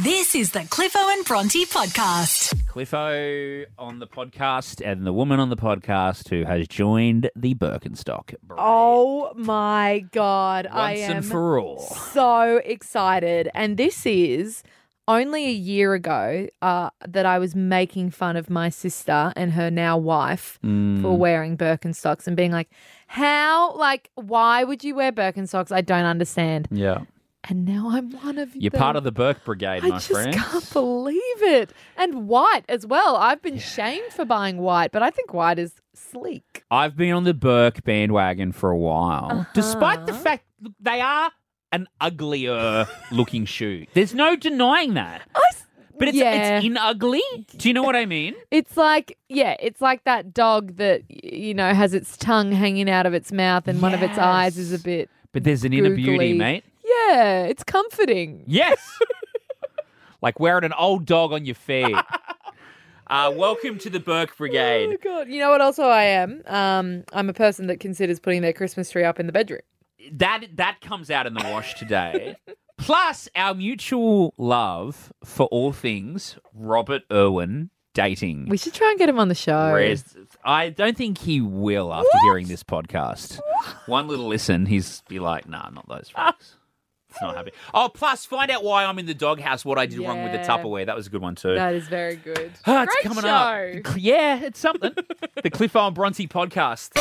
This is the Cliffo and Bronte podcast. Cliffo on the podcast and the woman on the podcast who has joined the Birkenstock brand. Oh my God. I Once am and for all. so excited. And this is only a year ago that I was making fun of my sister and her now wife for wearing Birkenstocks and being like, why would you wear Birkenstocks? I don't understand. Yeah. And now I'm one of You're them. part of the Burke Brigade, my friend. I just can't believe it. And white as well. I've been shamed for buying white, but I think white is sleek. I've been on the Burke bandwagon for a while, despite the fact they are an uglier looking shoe. There's no denying that. But it's in ugly. Do you know what I mean? It's like that dog that, has its tongue hanging out of its mouth and one of its eyes is a bit But there's an inner beauty, googly. mate. Yeah, it's comforting. Yes. Like wearing an old dog on your feet. Welcome to the Burke Brigade. Oh, God. You know what also I am? I'm a person that considers putting their Christmas tree up in the bedroom. That comes out in the wash today. Plus, our mutual love for all things Robert Irwin dating. We should try and get him on the show. I don't think he will after hearing this podcast. One little listen, he's be like, nah, not those folks. It's not happy. Oh, plus, find out why I'm in the doghouse, what I did wrong with the Tupperware. That was a good one too. That is very good. It's Great coming show. up. Yeah, it's something. The Cliffo and Bronte podcast.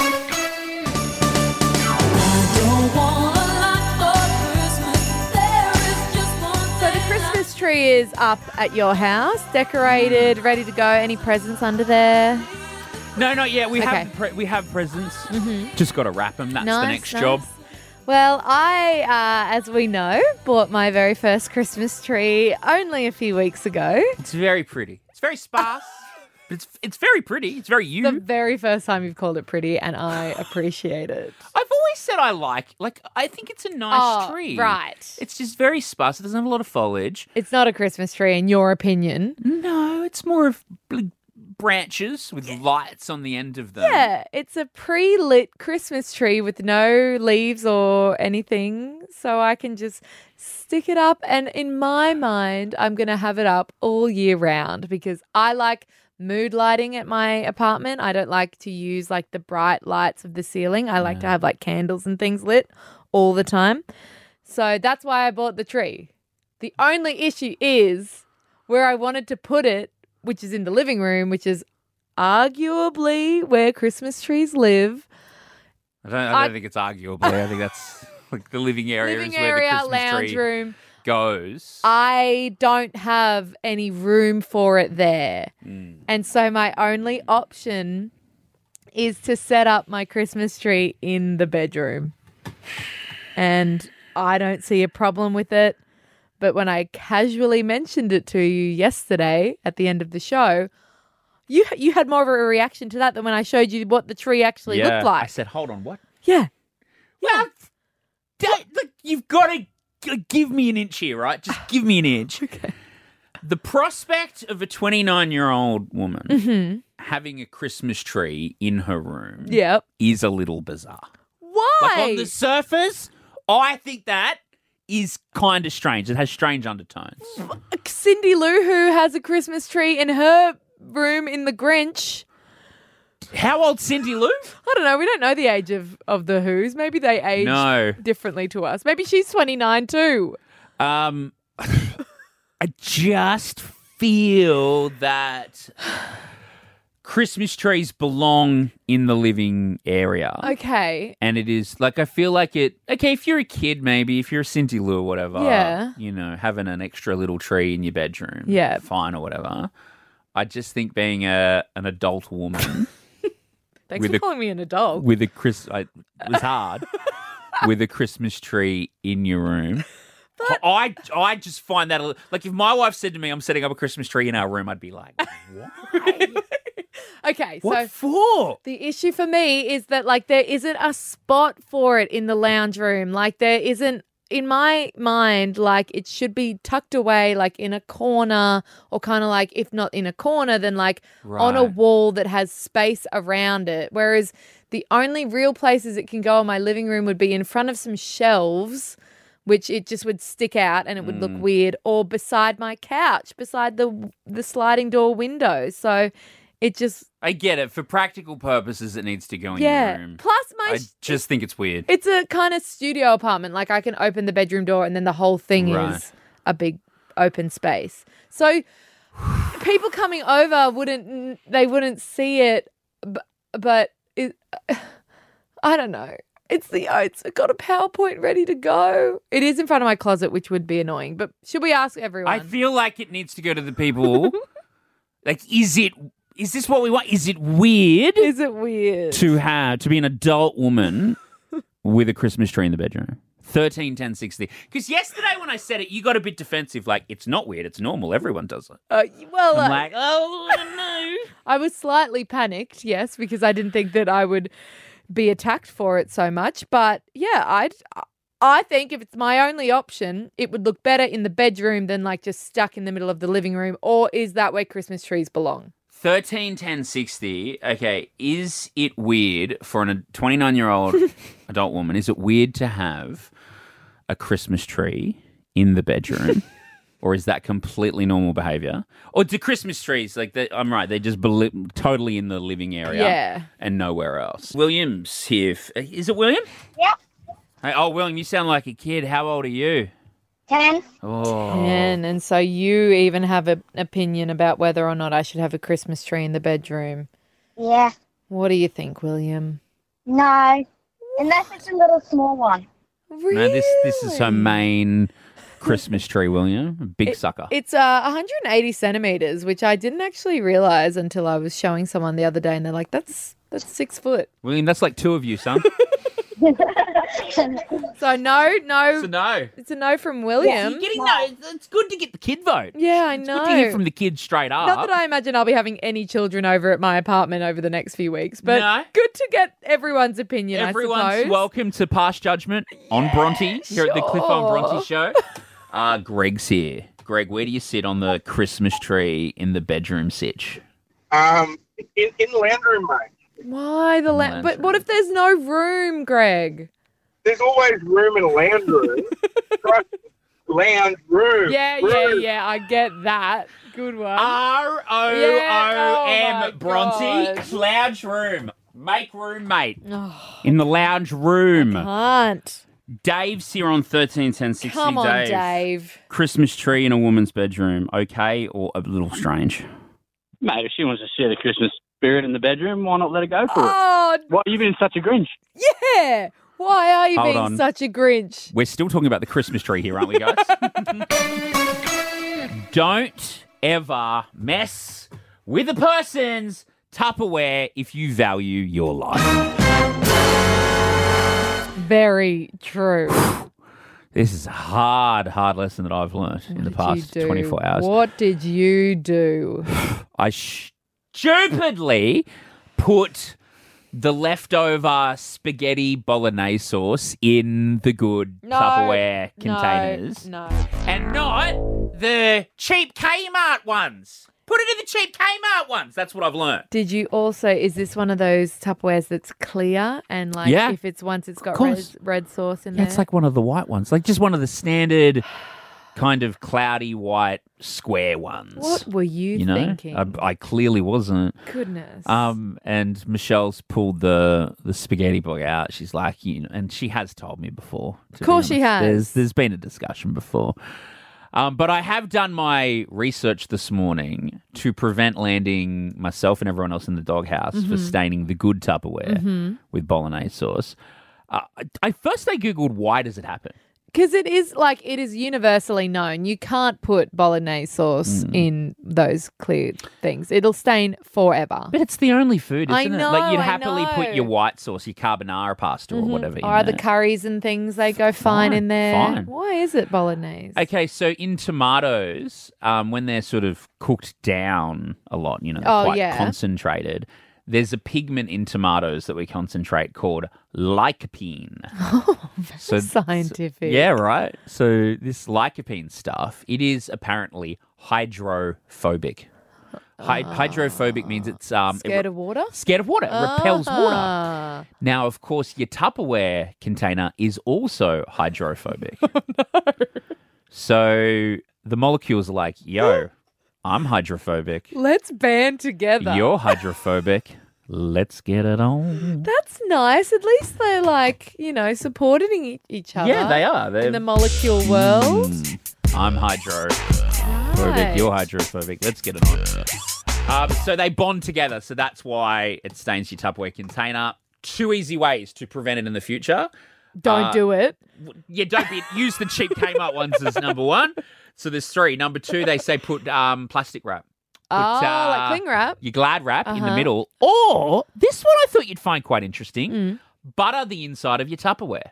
So the Christmas tree is up at your house, decorated, ready to go. Any presents under there? No, not yet. We Okay. have presents. Just got to wrap them. That's the Nice, next nice. job. Well, I, as we know, bought my very first Christmas tree only a few weeks ago. It's very pretty. It's very sparse. But it's very pretty. It's very you. The very first time you've called it pretty, and I appreciate it. I've always said I think it's a nice tree. Right. It's just very sparse. It doesn't have a lot of foliage. It's not a Christmas tree, in your opinion. No, it's more of branches with lights on the end of them. Yeah, it's a pre-lit Christmas tree with no leaves or anything, so I can just stick it up. And in my mind, I'm going to have it up all year round because I like mood lighting at my apartment. I don't like to use like the bright lights of the ceiling. I like to have like candles and things lit all the time. So that's why I bought the tree. The only issue is where I wanted to put it, which is in the living room, which is arguably where Christmas trees live. I don't think it's arguably. I think that's like the living area Living is where area, the Christmas lounge tree room. goes. I don't have any room for it there. And so my only option is to set up my Christmas tree in the bedroom. And I don't see a problem with it. But when I casually mentioned it to you yesterday at the end of the show, you had more of a reaction to that than when I showed you what the tree actually looked like. I said, hold on, what? Yeah. Well, you've got to give me an inch here, right? Just give me an inch. Okay. The prospect of a 29-year-old woman having a Christmas tree in her room Yep. is a little bizarre. Why? Like on the surface, I think that is kind of strange. It has strange undertones. Cindy Lou, who has a Christmas tree in her room in the Grinch. How old's Cindy Lou? I don't know. We don't know the age of the Who's. Maybe they age No. differently to us. Maybe she's 29 too. I just feel that Christmas trees belong in the living area. Okay. And it is, like, I feel like it, okay, if you're a kid, maybe, if you're a Cindy Lou or whatever, Yeah. having an extra little tree in your bedroom, Yeah. fine or whatever. I just think being an adult woman Thanks for calling me an adult. with it was hard, with a Christmas tree in your room. I just find that, like, if my wife said to me, I'm setting up a Christmas tree in our room, I'd be like, why? Okay, What so for? the issue for me is that, like, there isn't a spot for it in the lounge room. Like, there isn't, in my mind, like, it should be tucked away, like, in a corner, or kind of like, if not in a corner, then like on a Right. wall that has space around it. Whereas the only real places it can go in my living room would be in front of some shelves which it just would stick out and it would look weird, or beside my couch, beside the sliding door window. So it just... I get it. For practical purposes, it needs to go in Yeah. your room. Plus I just think it's weird. it's a kind of studio apartment. Like I can open the bedroom door and then the whole thing Right. is a big open space. So people coming over wouldn't see it, but it, I don't know. It's got a PowerPoint ready to go. It is in front of my closet, which would be annoying. But should we ask everyone? I feel like it needs to go to the people. Like, is this what we want? Is it weird Is it weird? to be an adult woman with a Christmas tree in the bedroom? 13 10 60. Because yesterday when I said it, you got a bit defensive. Like, it's not weird. It's normal. Everyone does it. Well, I'm like, oh, no. I was slightly panicked, yes, because I didn't think that I would be attacked for it so much. But yeah, I think if it's my only option, it would look better in the bedroom than like just stuck in the middle of the living room. Or is that where Christmas trees belong? 13 10 60. Okay, is it weird for a 29-year-old adult woman? Is it weird to have a Christmas tree in the bedroom? Or is that completely normal behaviour? Or do Christmas trees, I'm right, they're just totally in the living area Yeah. and nowhere else? William's here. Is it William? Yep. Hey, oh, William, you sound like a kid. How old are you? 10. Oh. And so you even have an opinion about whether or not I should have a Christmas tree in the bedroom. Yeah. What do you think, William? No. Unless it's a little small one. Really? No, this is her main Christmas tree, William. A big sucker. It's 180 centimeters, which I didn't actually realize until I was showing someone the other day, and they're like, "That's 6 foot." William, that's like two of you, son. So no, So no. it's a no from William. You're getting it's good to get the kid vote. Yeah, I It's know. good to hear from the kids straight up. Not that I imagine I'll be having any children over at my apartment over the next few weeks, but No. good to get everyone's opinion. I Everyone's suppose. welcome to Pass Judgment on Bronte here at the Cliff on Bronte show. Greg's here. Greg, where do you sit on the Christmas tree in the bedroom sitch? In the lounge room, mate. Why the Lounge But what if there's no room, Greg? There's always room in a lounge room. Right? Lounge room. Yeah, room. I get that. Good one. ROOM Yeah, oh my Bronte. gosh. Lounge room. Make room, mate. Oh, In the lounge room. can't. Dave's here on 131060. Come on, Dave. Christmas tree in a woman's bedroom. Okay or a little strange? Mate, if she wants to share the Christmas spirit in the bedroom, why not let her go for it? Oh, Why are you being such a Grinch? yeah. Why are you Hold being on. such a Grinch? We're still talking about the Christmas tree here, aren't we, guys? Don't ever mess with a person's Tupperware if you value your life. Very true. This is a hard lesson that I've learned in the past 24 hours. What did you do? I stupidly put the leftover spaghetti bolognese sauce in the good Tupperware containers. No. And not the cheap Kmart ones. Put it in the cheap Kmart ones. That's what I've learned. Did you also, is this one of those Tupperwares that's clear and like Yeah. if it's once it's got course. red sauce in Yeah, there? it's like one of the white ones. Like just one of the standard kind of cloudy white square ones. What were you know? thinking? I clearly wasn't. Goodness. And Michelle's pulled the spaghetti book out. She's like, and she has told me before. Of course she has. There's been a discussion before. But I have done my research this morning to prevent landing myself and everyone else in the doghouse Mm-hmm. for staining the good Tupperware with bolognese sauce. I Googled, why does it happen? Because it is universally known. You can't put bolognese sauce in those clear things. It'll stain forever. But it's the only food, I isn't it? know, Like you'd I happily put know. your white sauce, your carbonara pasta or whatever in Or other there. curries and things, they go fine in there. fine. Why is it bolognese? Okay, so in tomatoes, when they're sort of cooked down a lot, they're Oh, quite yeah. concentrated, there's a pigment in tomatoes that we concentrate called lycopene. So Scientific. yeah, right. So this lycopene stuff, it is apparently hydrophobic. Hydrophobic means it's Scared of water? scared of water. It repels water. Ah. Now, of course, your Tupperware container is also hydrophobic. So the molecules are like, yo, I'm hydrophobic. Let's band together. You're hydrophobic. Let's get it on. That's nice. At least they're like, supporting each other. Yeah, they are. In the molecule world. I'm hydrophobic. Right. You're hydrophobic. Let's get it on. So they bond together. So that's why it stains your Tupperware container. 2 easy ways to prevent it in the future. Don't do it. Use the cheap Kmart ones as number 1. So there's 3. Number 2, they say put plastic wrap. Put, like cling wrap. Your Glad wrap in the middle. Or this one I thought you'd find quite interesting. Butter the inside of your Tupperware.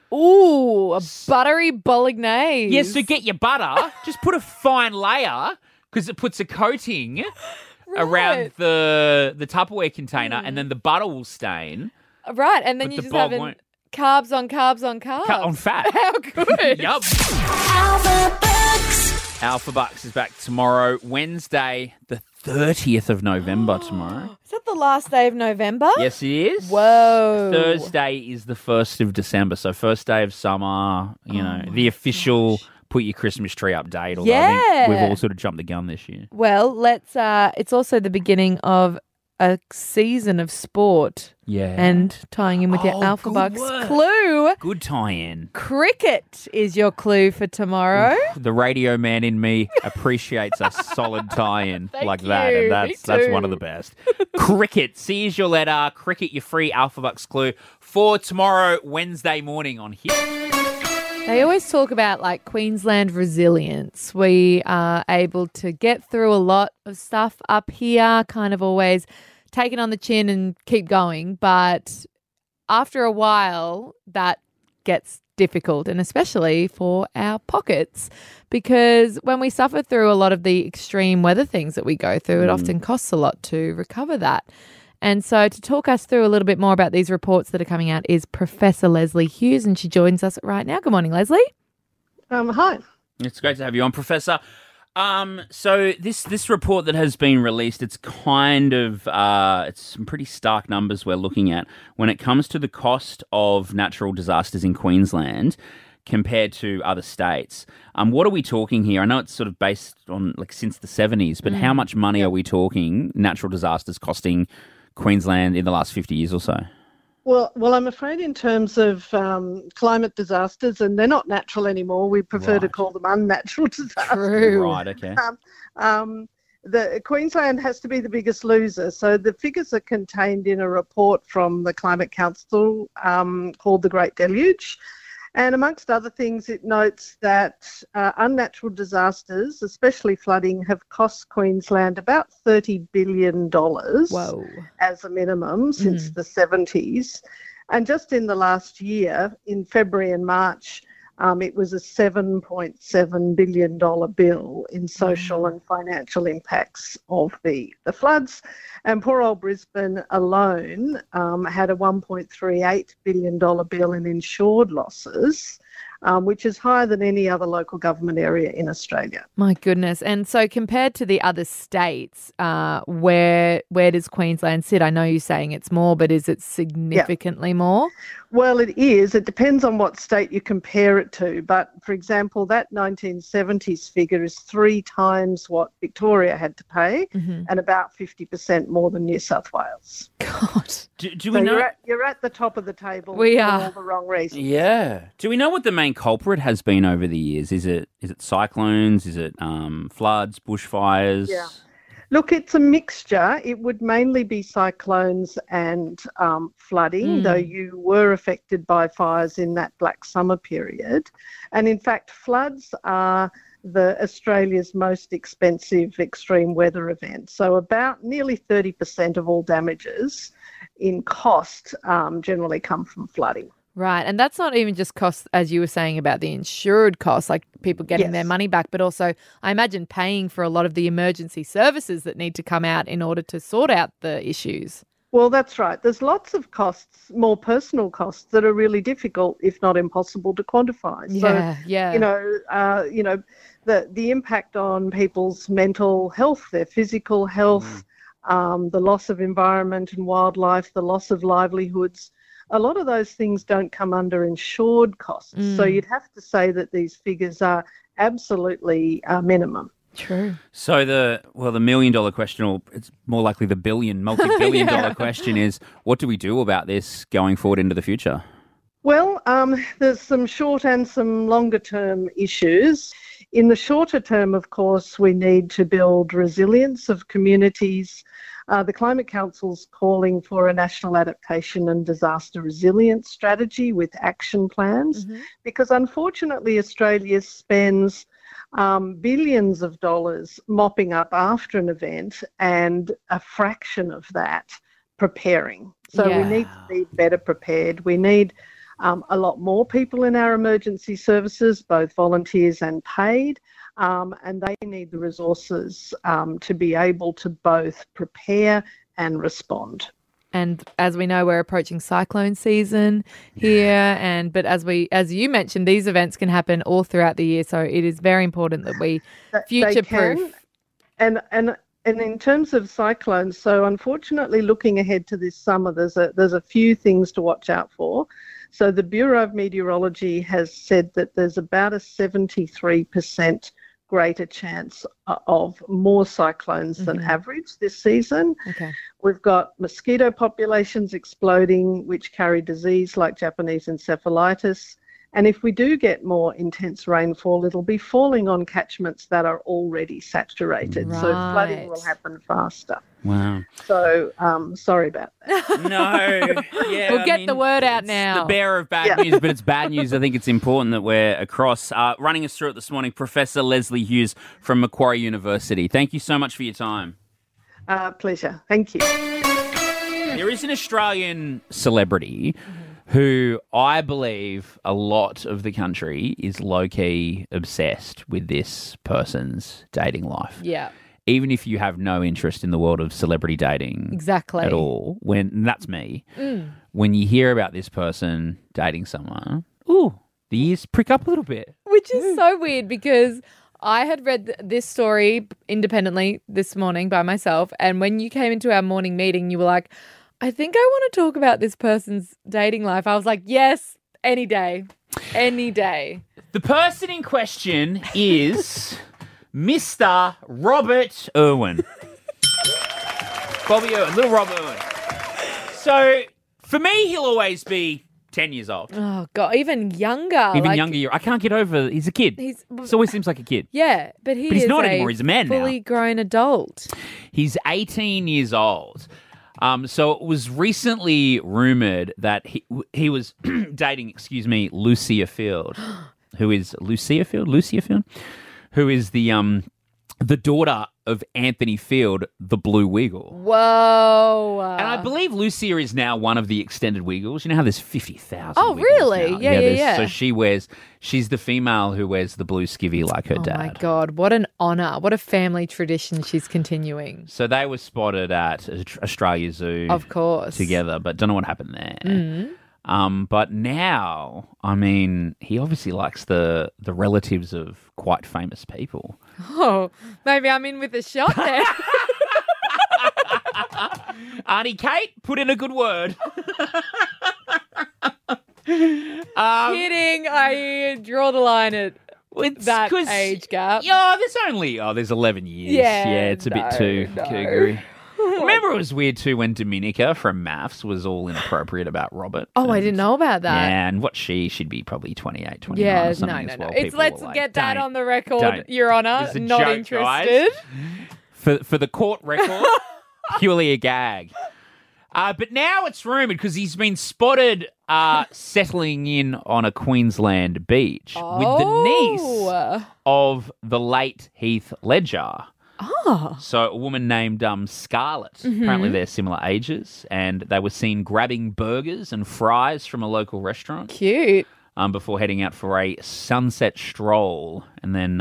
Ooh, a buttery bolognese. Yeah, so get your butter. Just put a fine layer because it puts a coating around the Tupperware container and then the butter will stain. Right, and then But you the just bog have won't. carbs on carbs on carbs. Cut on fat. How good. Yup. Alpha Bucks. Alpha Bucks is back tomorrow, Wednesday, the 30th of November tomorrow. Is that the last day of November? Yes, it is. Whoa. Thursday is the 1st of December, so first day of summer, the official put your Christmas tree up date. Although I think we've all sort of jumped the gun this year. Well, it's also the beginning of a season of sport. Yeah. And tying in with your Alpha good Bucks work. clue. Good tie-in. Cricket is your clue for tomorrow. The radio man in me appreciates a solid tie-in Thank like that, you. and Me that's too. one of the best. Cricket, C is your letter. Cricket, your free Alpha Bucks clue for tomorrow, Wednesday morning on here. They always talk about like Queensland resilience. We are able to get through a lot of stuff up here, kind of always take it on the chin and keep going. But after a while, that gets difficult, and especially for our pockets, because when we suffer through a lot of the extreme weather things that we go through, it often costs a lot to recover that. And so to talk us through a little bit more about these reports that are coming out is Professor Leslie Hughes, and she joins us right now. Good morning, Leslie. Hi. It's great to have you on, Professor. So this report that has been released, it's kind of it's some pretty stark numbers we're looking at when it comes to the cost of natural disasters in Queensland compared to other states. What are we talking here? I know it's sort of based on like since the 70s, but how much money are we talking natural disasters costing Queensland in the last 50 years or so? Well, I'm afraid in terms of climate disasters, and they're not natural anymore. We prefer to call them unnatural disasters. True. Right, okay. The Queensland has to be the biggest loser. So the figures are contained in a report from the Climate Council called The Great Deluge. And amongst other things, it notes that unnatural disasters, especially flooding, have cost Queensland about $30 billion Whoa. as a minimum since the 70s. And just in the last year, in February and March, it was a $7.7 billion bill in social and financial impacts of the floods. And poor old Brisbane alone had a $1.38 billion bill in insured losses, which is higher than any other local government area in Australia. My goodness. And so compared to the other states, where does Queensland sit? I know you're saying it's more, but is it significantly more? Well, it is. It depends on what state you compare it to. But, for example, that 1970s figure is 3 times what Victoria had to pay and about 50% more than New South Wales. God. Do we know? You're at the top of the table We for are. all the wrong reasons. Yeah. Do we know what the main culprit has been over the years? Is it cyclones? Is it floods, bushfires? Yeah. Look, it's a mixture. It would mainly be cyclones and flooding, though you were affected by fires in that black summer period. And in fact, floods are Australia's most expensive extreme weather event. So about nearly 30% of all damages in cost generally come from flooding. Right. And that's not even just costs, as you were saying about the insured costs, like people getting their money back, but also I imagine paying for a lot of the emergency services that need to come out in order to sort out the issues. Well, that's right. There's lots of costs, more personal costs that are really difficult, if not impossible, to quantify. Yeah, So, yeah. the impact on people's mental health, their physical health, the loss of environment and wildlife, the loss of livelihoods. A lot of those things don't come under insured costs. So you'd have to say that these figures are absolutely minimum. True. So the $1 million question, or it's more likely the multi-billion dollar question is, what do we do about this going forward into the future? Well, there's some short and some longer term issues. In the shorter term, of course, we need to build resilience of communities. The Climate Council's calling for a national adaptation and disaster resilience strategy with action plans, because unfortunately Australia spends billions of dollars mopping up after an event and a fraction of that preparing. So we need to be better prepared. We need a lot more people in our emergency services, both volunteers and paid, and they need the resources to be able to both prepare and respond. And as we know, we're approaching cyclone season here, but as you mentioned, these events can happen all throughout the year. So it is very important that we future-proof. And in terms of cyclones, so unfortunately, looking ahead to this summer, there's a few things to watch out for. So the Bureau of Meteorology has said that there's about a 73% greater chance of more cyclones than average this season. Okay. We've got mosquito populations exploding, which carry disease like Japanese encephalitis. And if we do get more intense rainfall, it'll be falling on catchments that are already saturated. Right. So flooding will happen faster. Wow. So sorry about that. No. Yeah, We'll get the word out it's now. The bearer of bad news, but it's bad news. I think it's important that we're across. Running us through it this morning, Professor Leslie Hughes from Macquarie University. Thank you so much for your time. Pleasure. Thank you. There is an Australian celebrity who I believe a lot of the country is low-key obsessed with this person's dating life. Yeah. Even if you have no interest in the world of celebrity dating Exactly. at all, and that's me, when you hear about this person dating someone, the ears prick up a little bit. Which is so weird because I had read this story independently this morning by myself, and when you came into our morning meeting, you were like, I think I want to talk about this person's dating life. I was like, yes, any day. Any day. The person in question is Mr. Robert Irwin. Bobby Irwin, little Robert Irwin. So, for me, he'll always be 10 years old. Oh, God, even younger. Even younger. I can't get over, he's a kid. He always seems like a kid. Yeah, but he's is not anymore. He's a man now. Fully grown adult. He's 18 years old. So it was recently rumoured that he was dating, Lucia Field, who is Lucia Field, who is the daughter of Anthony Field, the Blue Wiggle. Whoa. And I believe Lucia is now one of the extended Wiggles. You know how there's 50,000 Oh, Wiggles really? now? Yeah. So she's the female who wears the blue skivvy like her dad. Oh, my God. What an honour. What a family tradition she's continuing. So they were spotted at Australia Zoo. Of course. Together, but don't know what happened there. But now, I mean, he obviously likes the relatives of quite famous people. Oh, maybe I'm in with a shot there. Auntie Kate, put in a good word. Kidding. I draw the line at that age gap. Yeah, there's 11 years. Yeah, it's a bit too cougar-y. Remember it was weird too when Dominica from Maths was all inappropriate about Robert. Oh, I didn't know about that. Yeah, and she'd be probably 28, 29 Yeah, or something no. as well. It's People let's were like, get that "Don't, on the record, don't." Your Honour. It's a Not joke, interested. guys. For the court record, purely a gag. But now it's rumoured because he's been spotted settling in on a Queensland beach with the niece of the late Heath Ledger. Oh. So a woman named Scarlett. Apparently they're similar ages, and they were seen grabbing burgers and fries from a local restaurant. Cute. before heading out for a sunset stroll, and then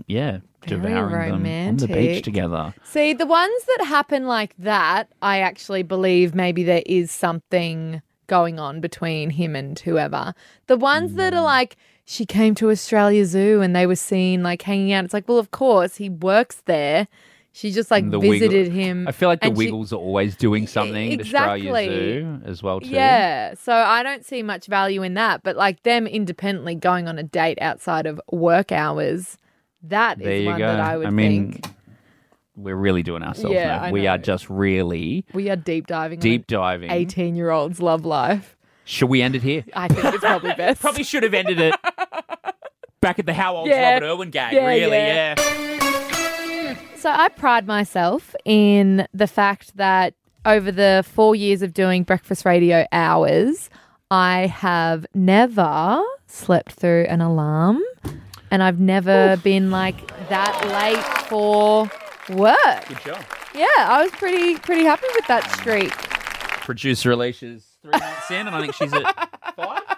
devouring them on the beach romantic. together. See, the ones that happen like that, I actually believe maybe there is something going on between him and whoever. The ones that are like, she came to Australia Zoo and they were seen like hanging out. It's like, well, of course, he works there. She just like The visited Wiggle- him. I feel like the and she- Wiggles are always doing something. Exactly. Australia Zoo as well too. Yeah, so I don't see much value in that. But like them independently going on a date outside of work hours, that There is you one go. that I would I mean, think. we're really doing ourselves. Yeah, now. I We know. are just really We are deep diving. deep diving. 18-year-olds love life. Should we end it here? I think it's probably best. Probably should have ended it back at the How Old's Yeah. Robert Irwin gag. Yeah, really, yeah. yeah. So I pride myself in the fact that over the 4 years of doing breakfast radio hours, I have never slept through an alarm, and I've never been like that late for work. Good job. Yeah, I was pretty happy with that streak. Producer Alicia's 3 months in, and I think she's at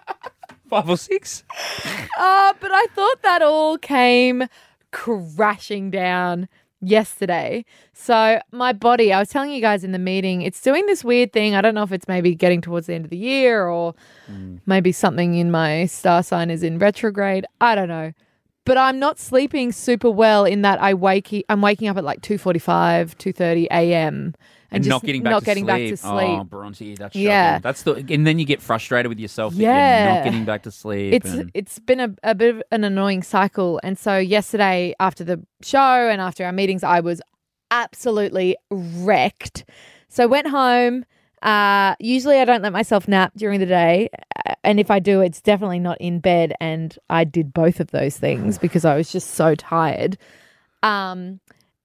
5 or 6. But I thought that all came crashing down yesterday. So my body, I was telling you guys in the meeting, it's doing this weird thing. I don't know if it's maybe getting towards the end of the year or maybe something in my star sign is in retrograde. I don't know. But I'm not sleeping super well in that I'm waking up at like 2:45, 2:30 a.m. and just not getting back to sleep. sleep. Oh, Bronte, that's Yeah. shocking. And then you get frustrated with yourself that you're Yeah. not getting back to sleep. It's been a bit of an annoying cycle. And so yesterday after the show and after our meetings, I was absolutely wrecked. So I went home. Usually I don't let myself nap during the day. And if I do, it's definitely not in bed. And I did both of those things because I was just so tired. And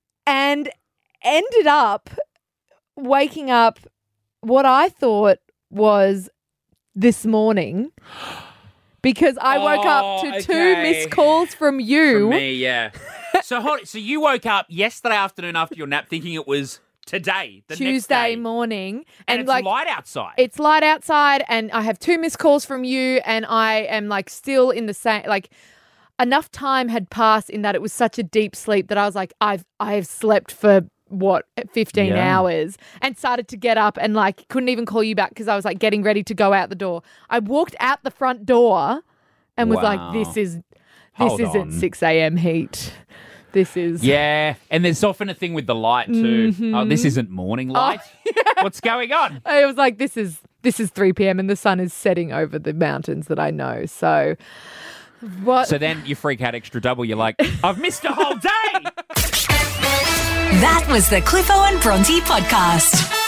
ended up waking up what I thought was this morning because I woke up to 2 okay. missed calls from you. From me, yeah. So you woke up yesterday afternoon after your nap thinking it was today, the next Tuesday day. morning. And it's like light outside. it's light outside and I have 2 missed calls from you and I am like still in the same, like enough time had passed in that it was such a deep sleep that I was like, I have slept for 15 Yeah. hours and started to get up and like couldn't even call you back because I was like getting ready to go out the door. I walked out the front door and was Wow. like, this Hold isn't on. 6 a.m. heat. This is Yeah, and there's often a thing with the light too. Oh, this isn't morning light. What's going on? I was like, this is 3 p.m. and the sun is setting over the mountains that I know. So what? So then you freak out extra double. You're like, I've missed a whole day. That was the Cliffo and Bronte podcast.